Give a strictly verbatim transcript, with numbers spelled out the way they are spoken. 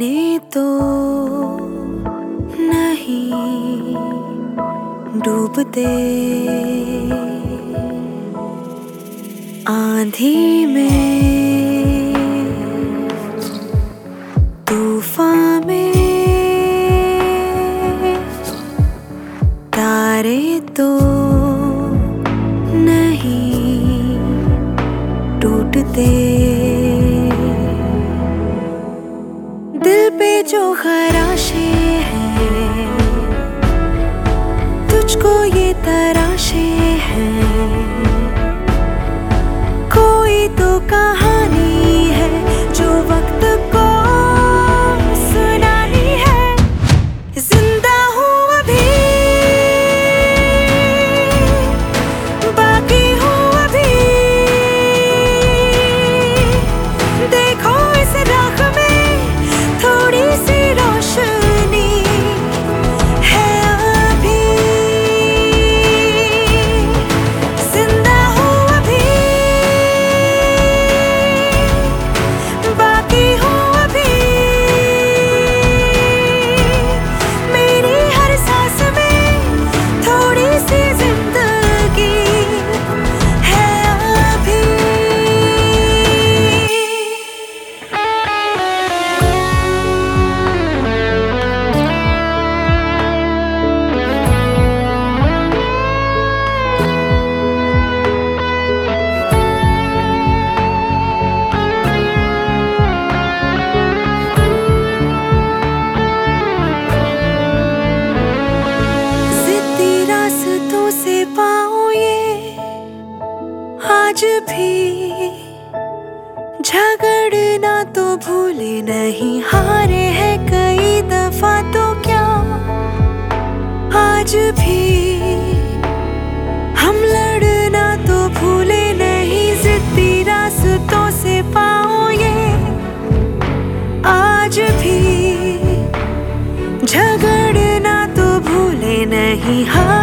सपने तो नहीं डूबते, आंधी में तूफान में तारे तो नहीं टूटते। दिल पे जो खराशे हैं तुझको ये तराशे हैं, कोई तो कहानी है जो वक्त को सुनानी है। जिंदा हूँ अभी, बाकी हूँ अभी, देखो इस राह में थोड़ी सी रोशनी है अभी। जिंदा हूँ अभी, बाकी हूँ अभी, मेरी हर सांस में थोड़ी सी जिंदगी है अभी। जिद्दी रास्तों से पाऊं ये आज भी, झगड़ना तो भूले नहीं, हारे हैं कई दफा तो क्या आज भी हम लड़ना तो भूले नहीं। जिद्दी रास्तों से पाऊं ये आज भी, झगड़ना तो भूले नहीं, हाँ